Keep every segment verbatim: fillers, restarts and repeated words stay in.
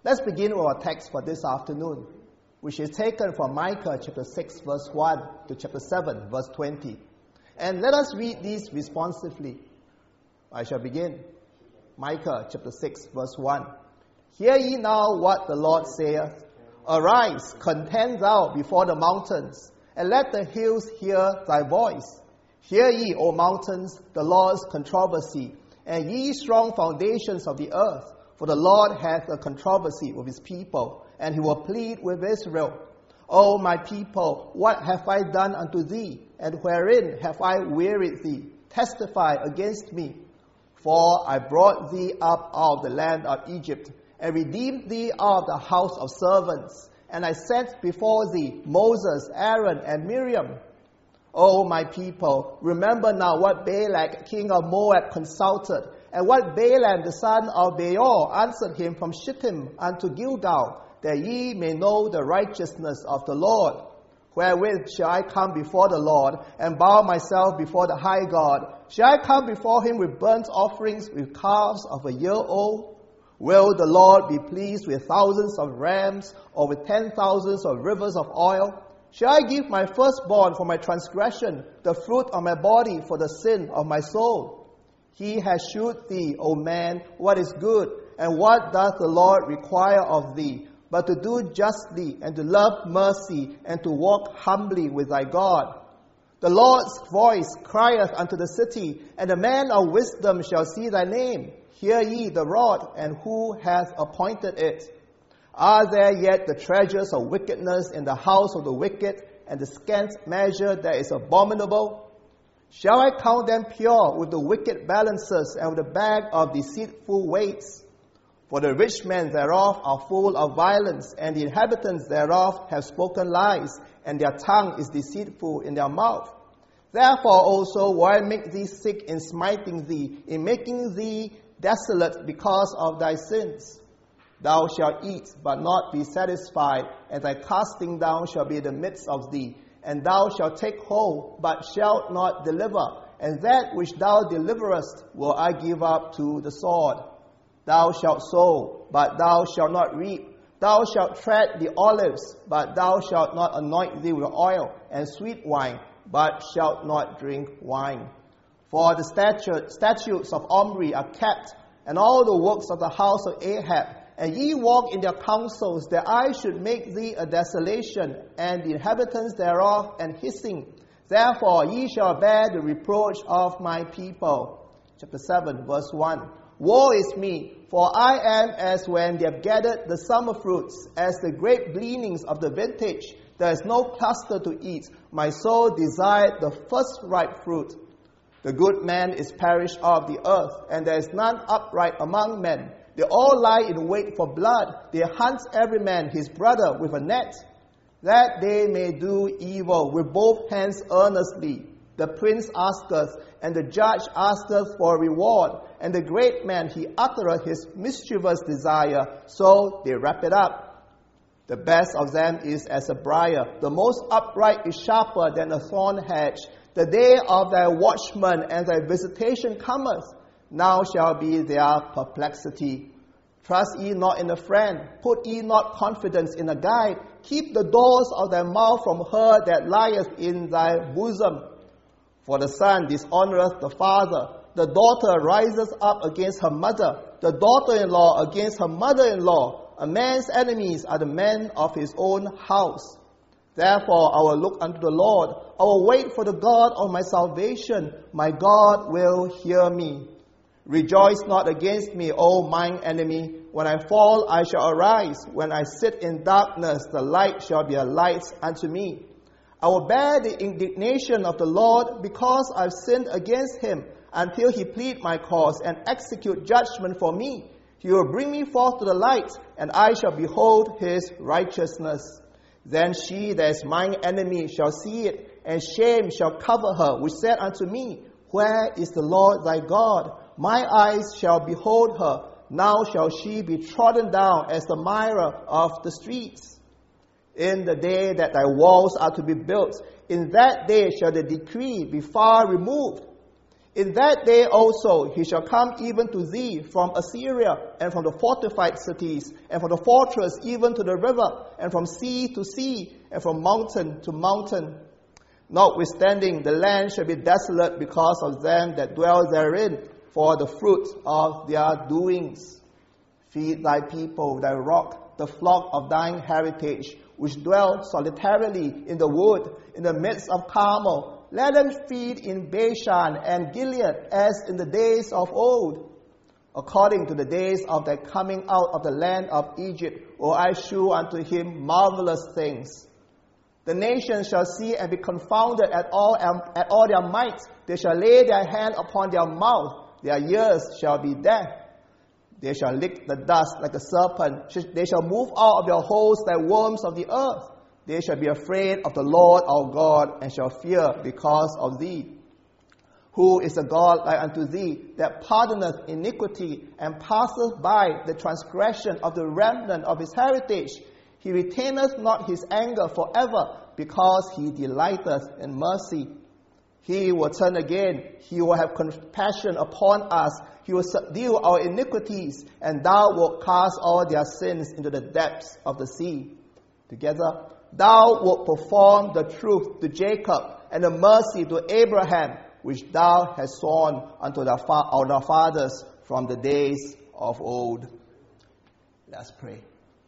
Let's begin with our text for this afternoon, which is taken from Micah chapter six, verse one to chapter seven, verse twenty. And let us read these responsively. I shall begin. Micah chapter six, verse one. Hear ye now what the Lord saith. Arise, contend thou before the mountains, and let the hills hear thy voice. Hear ye, O mountains, the Lord's controversy, and ye strong foundations of the earth. For the Lord hath a controversy with his people, and he will plead with Israel. O my people, what have I done unto thee, and wherein have I wearied thee? Testify against me. For I brought thee up out of the land of Egypt, and redeemed thee out of the house of servants. And I sent before thee Moses, Aaron, and Miriam. O my people, remember now what Balak, king of Moab, consulted, and what Balaam, the son of Beor, answered him from Shittim unto Gilgal, that ye may know the righteousness of the Lord. Wherewith shall I come before the Lord, and bow myself before the high God? Shall I come before him with burnt offerings, with calves of a year old? Will the Lord be pleased with thousands of rams, or with ten thousands of rivers of oil? Shall I give my firstborn for my transgression, the fruit of my body for the sin of my soul? He has shewed thee, O man, what is good, and what doth the Lord require of thee, but to do justly, and to love mercy, and to walk humbly with thy God. The Lord's voice crieth unto the city, and the man of wisdom shall see thy name. Hear ye the rod, and who hath appointed it? Are there yet the treasures of wickedness in the house of the wicked, and the scant measure that is abominable? Shall I count them pure with the wicked balances, and with the bag of deceitful weights? For the rich men thereof are full of violence, and the inhabitants thereof have spoken lies, and their tongue is deceitful in their mouth. Therefore also will I make thee sick in smiting thee, in making thee desolate because of thy sins. Thou shalt eat, but not be satisfied, and thy casting down shall be in the midst of thee. And thou shalt take hold, but shalt not deliver. And that which thou deliverest will I give up to the sword. Thou shalt sow, but thou shalt not reap. Thou shalt tread the olives, but thou shalt not anoint thee with oil, and sweet wine, but shalt not drink wine. For the statute, statutes of Omri are kept, and all the works of the house of Ahab. And ye walk in their counsels, that I should make thee a desolation, and the inhabitants thereof an hissing. Therefore ye shall bear the reproach of my people. Chapter seven, verse one. Woe is me, for I am as when they have gathered the summer fruits, as the great gleanings of the vintage. There is no cluster to eat. My soul desired the first ripe fruit. The good man is perished of the earth, and there is none upright among men. They all lie in wait for blood. They hunt every man his brother with a net, that they may do evil with both hands earnestly. The prince asketh, and the judge asketh for a reward, and the great man he uttereth his mischievous desire, so they wrap it up. The best of them is as a briar, the most upright is sharper than a thorn hedge. The day of thy watchman and thy visitation cometh. Now shall be their perplexity. Trust ye not in a friend, put ye not confidence in a guide. Keep the doors of thy mouth from her that lieth in thy bosom. For the son dishonoureth the father, the daughter riseth up against her mother, the daughter-in-law against her mother-in-law. A man's enemies are the men of his own house. Therefore I will look unto the Lord, I will wait for the God of my salvation. My God will hear me. Rejoice not against me, O mine enemy. When I fall, I shall arise. When I sit in darkness, the light shall be a light unto me. I will bear the indignation of the Lord, because I've sinned against him, until he plead my cause and execute judgment for me. He will bring me forth to the light, and I shall behold his righteousness. Then she that is mine enemy shall see it, and shame shall cover her, which said unto me, Where is the Lord thy God? My eyes shall behold her. Now shall she be trodden down as the mire of the streets. In the day that thy walls are to be built, in that day shall the decree be far removed. In that day also he shall come even to thee from Assyria, and from the fortified cities, and from the fortress even to the river, and from sea to sea, and from mountain to mountain. Notwithstanding, the land shall be desolate because of them that dwell therein, for the fruit of their doings. Feed thy people, thy rock, the flock of thine heritage, which dwell solitarily in the wood, in the midst of Carmel. Let them feed in Bashan and Gilead, as in the days of old. According to the days of their coming out of the land of Egypt, will I shew unto him marvelous things. The nations shall see and be confounded at all, at all their might. They shall lay their hand upon their mouth. Their ears shall be deaf. They shall lick the dust like a serpent. They shall move out of their holes like worms of the earth. They shall be afraid of the Lord our God, and shall fear because of thee. Who is a God like unto thee, that pardoneth iniquity, and passeth by the transgression of the remnant of his heritage? He retaineth not his anger forever, because he delighteth in mercy. He will turn again. He will have compassion upon us. He will subdue our iniquities, and thou wilt cast all their sins into the depths of the sea. Together, thou wilt perform the truth to Jacob, and the mercy to Abraham, which thou hast sworn unto our fathers from the days of old. Let's pray.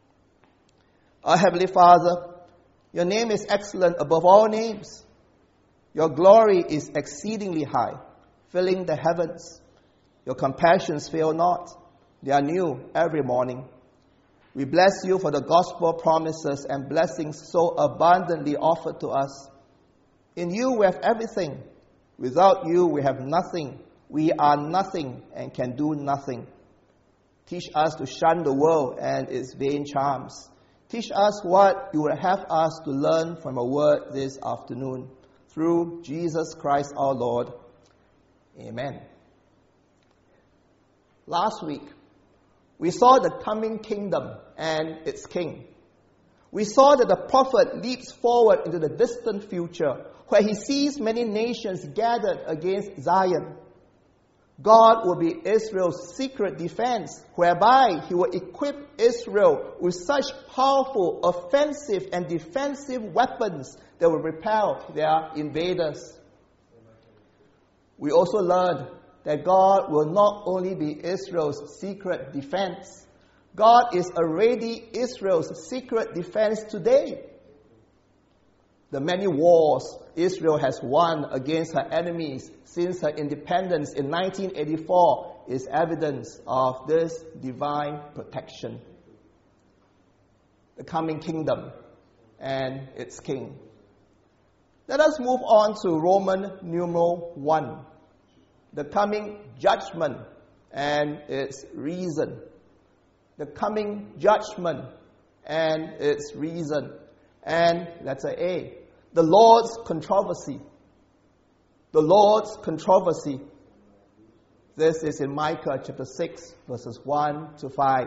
Our Heavenly Father, your name is excellent above all names. Your glory is exceedingly high, filling the heavens. Your compassions fail not. They are new every morning. We bless you for the gospel promises and blessings so abundantly offered to us. In you we have everything. Without you we have nothing. We are nothing and can do nothing. Teach us to shun the world and its vain charms. Teach us what you would have us to learn from your word this afternoon. Through Jesus Christ our Lord. Amen. Last week, we saw the coming kingdom and its king. We saw that the prophet leaps forward into the distant future, where he sees many nations gathered against Zion. God will be Israel's secret defense, whereby he will equip Israel with such powerful offensive and defensive weapons that will repel their invaders. We also learned that God will not only be Israel's secret defense, God is already Israel's secret defense today. The many wars Israel has won against her enemies since her independence in nineteen eighty-four is evidence of this divine protection. The coming kingdom and its king. Let us move on to Roman numeral one. The coming judgment and its reason. The coming judgment and its reason. And letter A, the Lord's controversy. The Lord's controversy. This is in Micah chapter six, verses one to five.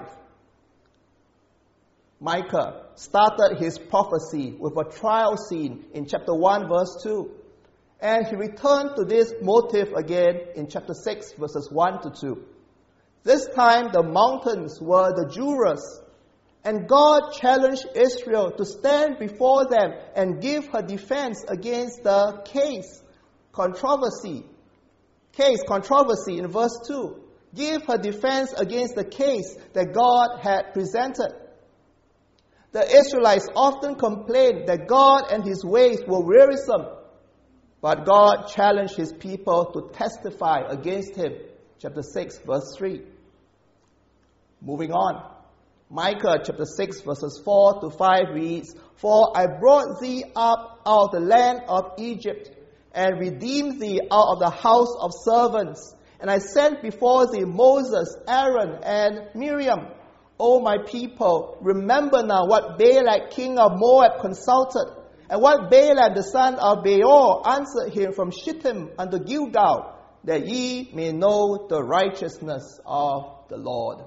Micah started his prophecy with a trial scene in chapter one, verse two. And he returned to this motive again in chapter six, verses one to two. This time the mountains were the jurors, and God challenged Israel to stand before them and give her defense against the case, controversy. Case, controversy in verse two. Give her defense against the case that God had presented. The Israelites often complained that God and his ways were wearisome, but God challenged his people to testify against him. Chapter six, verse three. Moving on. Micah chapter six, verses four to five reads, For I brought thee up out of the land of Egypt, and redeemed thee out of the house of servants. And I sent before thee Moses, Aaron, and Miriam. O my people, remember now what Balak king of Moab consulted, and what Balaam the son of Beor answered him from Shittim unto Gilgal, that ye may know the righteousness of the Lord.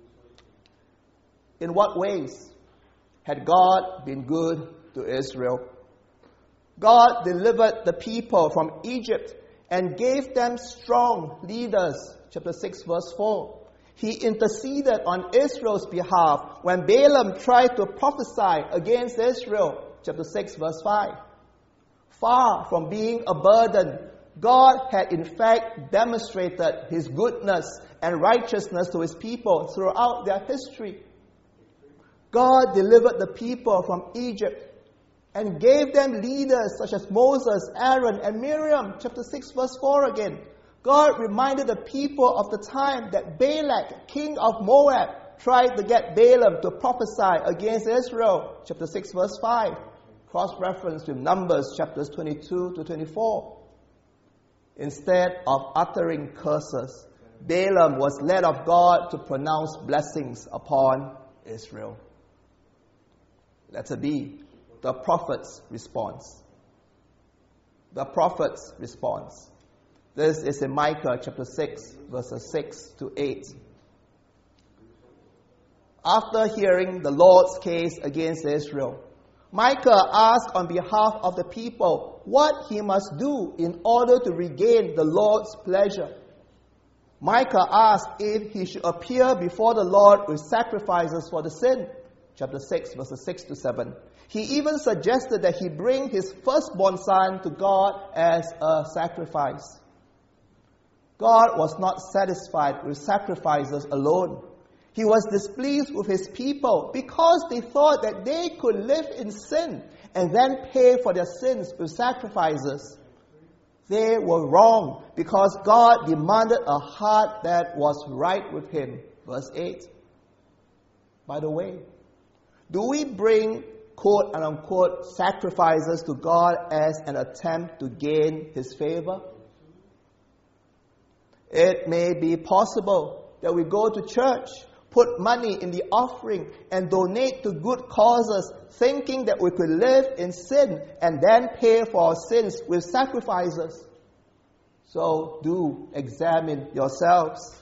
In what ways had God been good to Israel? God delivered the people from Egypt and gave them strong leaders. Chapter six, verse four. He interceded on Israel's behalf when Balaam tried to prophesy against Israel. Chapter six, verse five. Far from being a burden, God had in fact demonstrated His goodness and righteousness to His people throughout their history. God delivered the people from Egypt and gave them leaders such as Moses, Aaron, and Miriam. Chapter six, verse four again. God reminded the people of the time that Balak, king of Moab, tried to get Balaam to prophesy against Israel. Chapter six, verse five. Cross-reference with Numbers chapters twenty-two to twenty-four. Instead of uttering curses, Balaam was led of God to pronounce blessings upon Israel. Letter B, the prophet's response. The prophet's response. This is in Micah chapter six, verses six to eight. After hearing the Lord's case against Israel, Micah asked on behalf of the people what he must do in order to regain the Lord's pleasure. Micah asked if he should appear before the Lord with sacrifices for the sin. Chapter six, verses six to seven. He even suggested that he bring his firstborn son to God as a sacrifice. God was not satisfied with sacrifices alone. He was displeased with his people because they thought that they could live in sin and then pay for their sins with sacrifices. They were wrong because God demanded a heart that was right with Him. Verse eight. By the way, do we bring quote and unquote sacrifices to God as an attempt to gain His favor? It may be possible that we go to church, put money in the offering, and donate to good causes, thinking that we could live in sin and then pay for our sins with sacrifices. So do examine yourselves.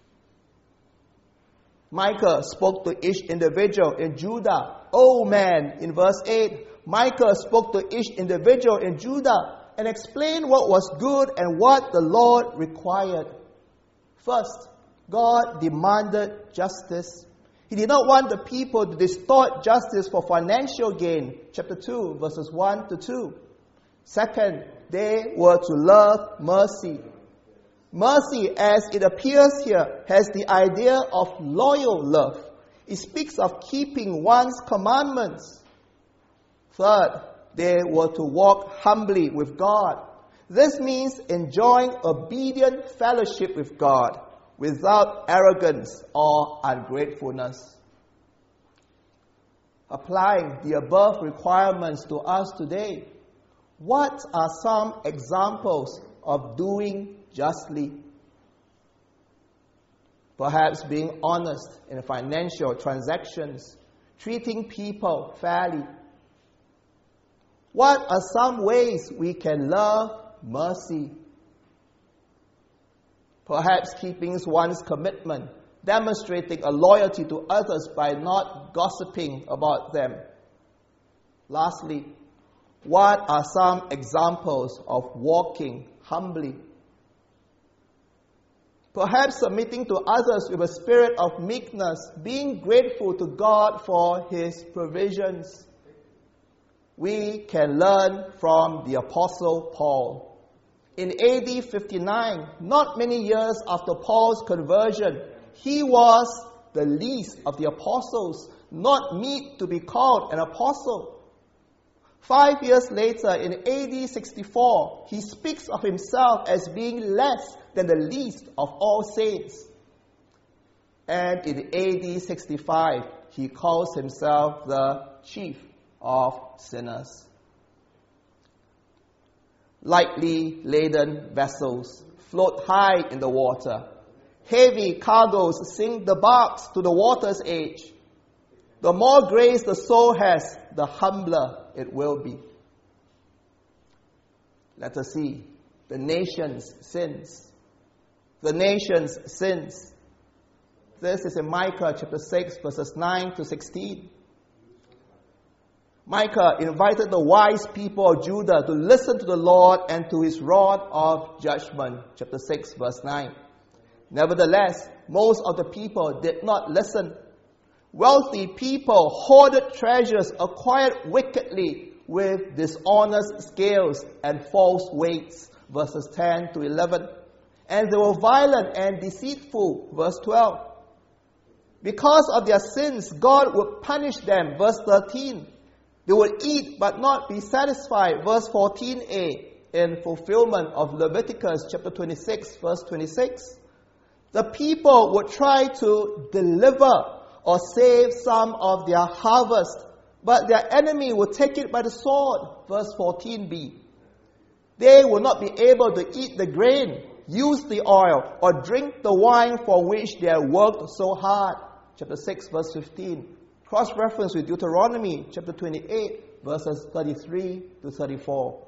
Micah spoke to each individual in Judah. Oh man, in verse eight, Micah spoke to each individual in Judah and explained what was good and what the Lord required. First, God demanded justice. He did not want the people to distort justice for financial gain. Chapter two, verses one to two. Second, they were to love mercy. Mercy, as it appears here, has the idea of loyal love. It speaks of keeping one's commandments. Third, they were to walk humbly with God. This means enjoying obedient fellowship with God without arrogance or ungratefulness. Applying the above requirements to us today, what are some examples of doing justly? Perhaps being honest in financial transactions, treating people fairly. What are some ways we can love mercy? Perhaps keeping one's commitment, demonstrating a loyalty to others by not gossiping about them. Lastly, what are some examples of walking humbly? Perhaps submitting to others with a spirit of meekness, being grateful to God for His provisions. We can learn from the Apostle Paul. In A D fifty-nine, not many years after Paul's conversion, he was the least of the apostles, not meet to be called an apostle. Five years later, in A D sixty-four, he speaks of himself as being less than the least of all saints. And in A D sixty-five, he calls himself the chief of sinners. Lightly laden vessels float high in the water. Heavy cargoes sink the barks to the water's edge. The more grace the soul has, the humbler it will be. Let us see. The nation's sins. The nation's sins. This is in Micah chapter six, verses nine to sixteen. Micah invited the wise people of Judah to listen to the Lord and to his rod of judgment. Chapter six, verse nine. Nevertheless, most of the people did not listen. Wealthy people hoarded treasures acquired wickedly with dishonest scales and false weights. Verses ten to eleven. And they were violent and deceitful. Verse twelve. Because of their sins, God would punish them. Verse thirteen. They would eat but not be satisfied. Verse fourteen a, in fulfillment of Leviticus chapter twenty-six, verse twenty-six. The people would try to deliver or save some of their harvest, but their enemy would take it by the sword. Verse fourteen b. They will not be able to eat the grain, use the oil, or drink the wine for which they have worked so hard. Chapter six, verse fifteen. Cross-reference with Deuteronomy chapter twenty-eight, verses thirty-three to thirty-four.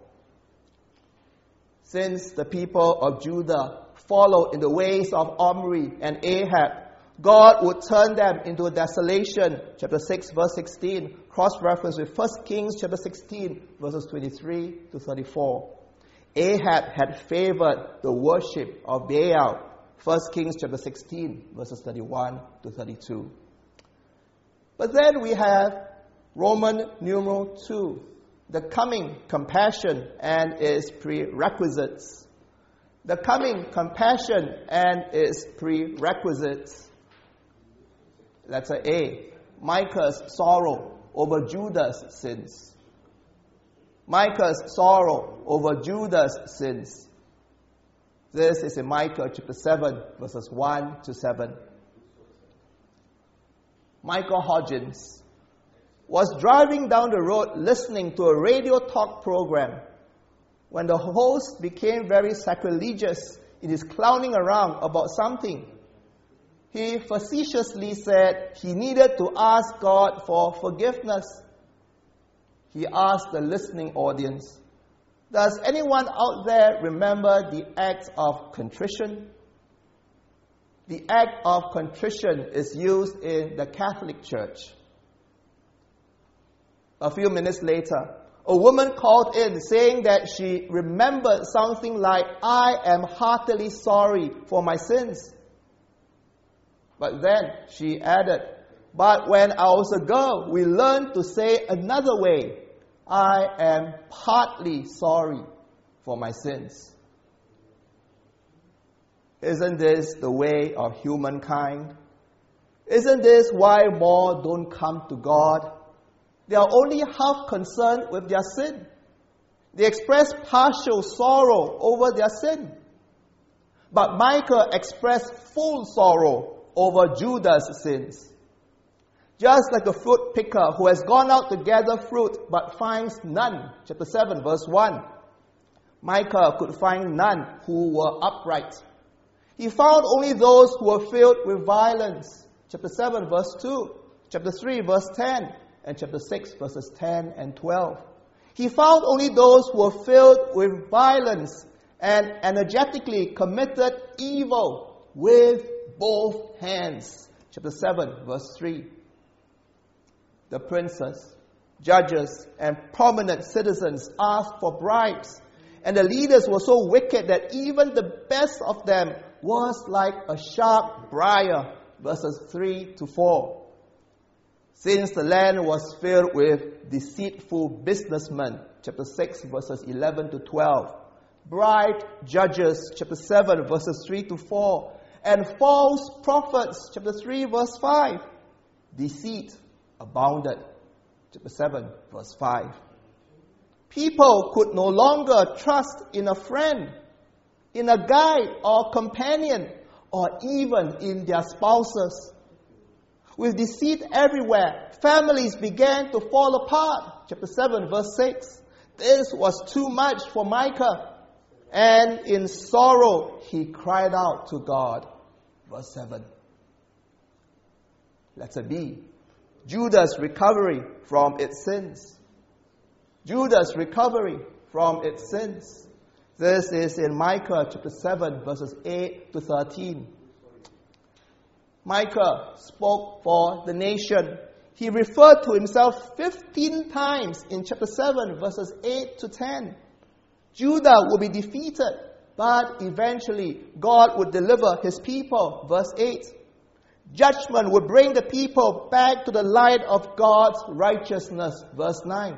Since the people of Judah followed in the ways of Omri and Ahab, God would turn them into desolation. Chapter six, verse sixteen. Cross-reference with First Kings chapter sixteen, verses twenty-three to thirty-four. Ahab had favored the worship of Baal. First Kings chapter sixteen, verses thirty-one to thirty-two. But then we have Roman numeral two, the coming compassion and its prerequisites. The coming compassion and its prerequisites. Letter A, Micah's sorrow over Judah's sins. Micah's sorrow over Judah's sins. This is in Micah chapter seven, verses one to seven. Michael Hodgins was driving down the road listening to a radio talk program when the host became very sacrilegious in his clowning around about something. He facetiously said he needed to ask God for forgiveness. He asked the listening audience, does anyone out there remember the act of contrition? The act of contrition is used in the Catholic Church. A few minutes later, a woman called in saying that she remembered something like, I am heartily sorry for my sins. But then she added, but when I was a girl, we learned to say another way, I am partly sorry for my sins. Isn't this the way of humankind? Isn't this why more don't come to God? They are only half concerned with their sin. They express partial sorrow over their sin. But Micah expressed full sorrow over Judah's sins. Just like a fruit picker who has gone out to gather fruit but finds none. Chapter seven, verse one. Micah could find none who were upright. He found only those who were filled with violence. Chapter seven, verse two. Chapter three, verse ten. And chapter six, verses ten and twelve. He found only those who were filled with violence and energetically committed evil with both hands. Chapter seven, verse three. The princes, judges, and prominent citizens asked for bribes, and the leaders were so wicked that even the best of them was like a sharp briar. Verses three to four. Since the land was filled with deceitful businessmen, chapter six, verses eleven to twelve. Bribed judges, chapter seven, verses three to four. And false prophets, chapter three, verse five. Deceit abounded, chapter seven, verse five. People could no longer trust in a friend, in a guide or companion, or even in their spouses. With deceit everywhere, families began to fall apart. Chapter seven, verse six. This was too much for Micah. And in sorrow, he cried out to God. Verse seven. Letter B. Judah's recovery from its sins. Judah's recovery from its sins. This is in Micah chapter seven, verses eight to thirteen. Micah spoke for the nation. he referred to himself fifteen times in chapter seven, verses eight to ten. Judah will be defeated, but eventually God would deliver his people, verse eight. Judgment would bring the people back to the light of God's righteousness, verse nine.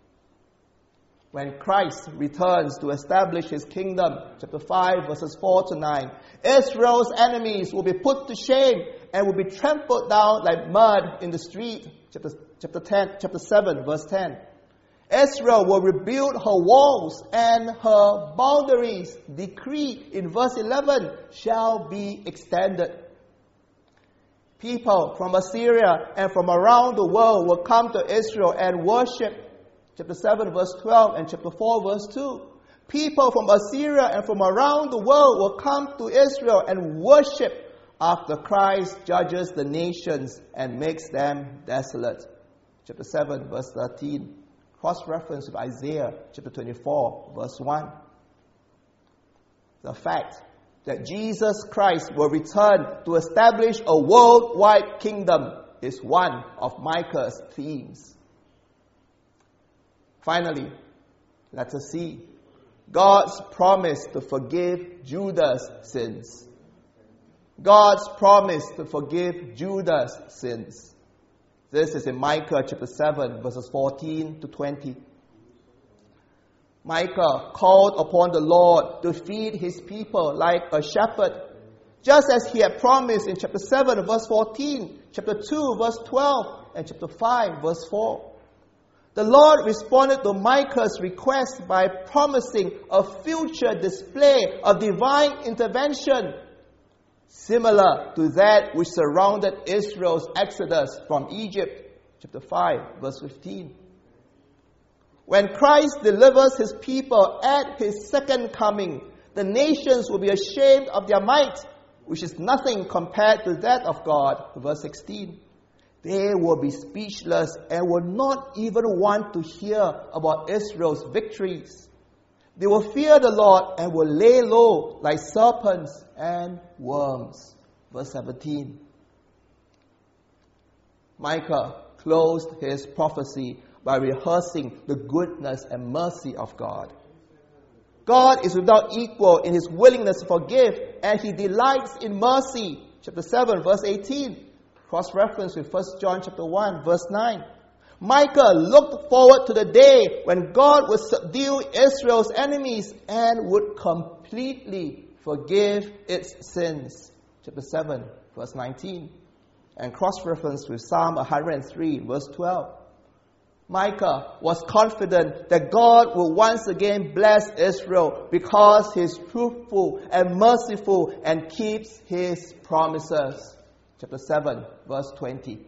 When Christ returns to establish his kingdom, chapter five, verses four to nine, Israel's enemies will be put to shame and will be trampled down like mud in the street, chapter, chapter, ten, chapter seven, verse ten. Israel will rebuild her walls and her boundaries, decree in verse eleven, shall be extended. People from Assyria and from around the world will come to Israel and worship. Chapter seven, verse twelve, and chapter four, verse two. People from Assyria and from around the world will come to Israel and worship after Christ judges the nations and makes them desolate. Chapter seven, verse thirteen. Cross-reference with Isaiah, chapter twenty-four, verse one. The fact that Jesus Christ will return to establish a worldwide kingdom is one of Micah's themes. Finally, let us see God's promise to forgive Judah's sins. God's promise to forgive Judah's sins. This is in Micah chapter seven, verses fourteen to twenty. Micah called upon the Lord to feed his people like a shepherd, just as he had promised in chapter seven, verse fourteen, chapter two, verse twelve, and chapter five, verse four. The Lord responded to Micah's request by promising a future display of divine intervention, similar to that which surrounded Israel's exodus from Egypt, chapter five, verse fifteen. When Christ delivers his people at his second coming, the nations will be ashamed of their might, which is nothing compared to that of God, verse sixteen. They will be speechless and will not even want to hear about Israel's victories. They will fear the Lord and will lay low like serpents and worms. Verse seventeen. Micah closed his prophecy by rehearsing the goodness and mercy of God. God is without equal in his willingness to forgive, and he delights in mercy. Chapter seven, verse eighteen. Cross-reference with First John chapter one, verse nine. Micah looked forward to the day when God would subdue Israel's enemies and would completely forgive its sins. Chapter seven, verse nineteen. And cross-reference with Psalm one hundred three, verse twelve. Micah was confident that God will once again bless Israel because he is truthful and merciful and keeps his promises. Chapter seven, verse twenty.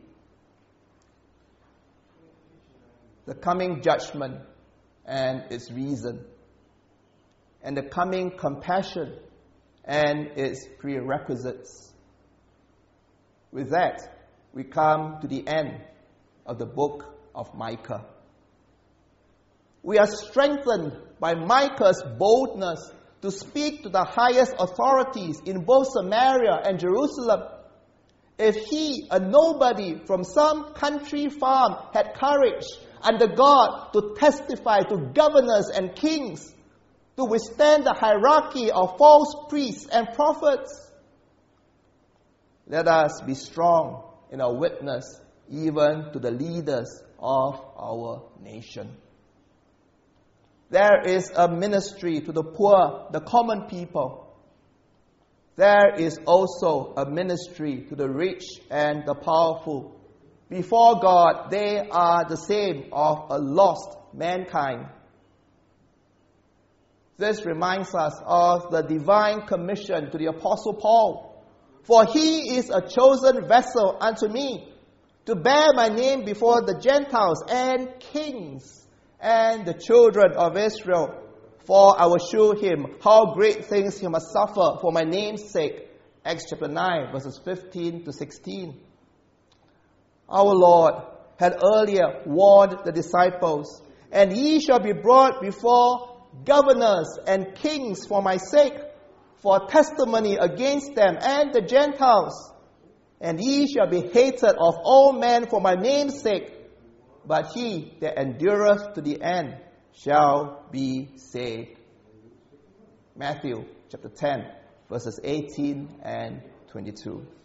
The coming judgment and its reason, and the coming compassion and its prerequisites. With that, we come to the end of the book of Micah. We are strengthened by Micah's boldness to speak to the highest authorities in both Samaria and Jerusalem. If he, a nobody from some country farm, had courage under God to testify to governors and kings, to withstand the hierarchy of false priests and prophets, let us be strong in our witness even to the leaders of our nation. There is a ministry to the poor, the common people. There is also a ministry to the rich and the powerful. Before God, they are the same of a lost mankind. This reminds us of the divine commission to the Apostle Paul. For he is a chosen vessel unto me, to bear my name before the Gentiles and kings and the children of Israel. For I will show him how great things he must suffer for my name's sake. Acts chapter nine, verses fifteen to sixteen. Our Lord had earlier warned the disciples, and ye shall be brought before governors and kings for my sake, for testimony against them and the Gentiles. And ye shall be hated of all men for my name's sake, but he that endureth to the end shall be saved. Matthew chapter ten, verses eighteen and twenty-two.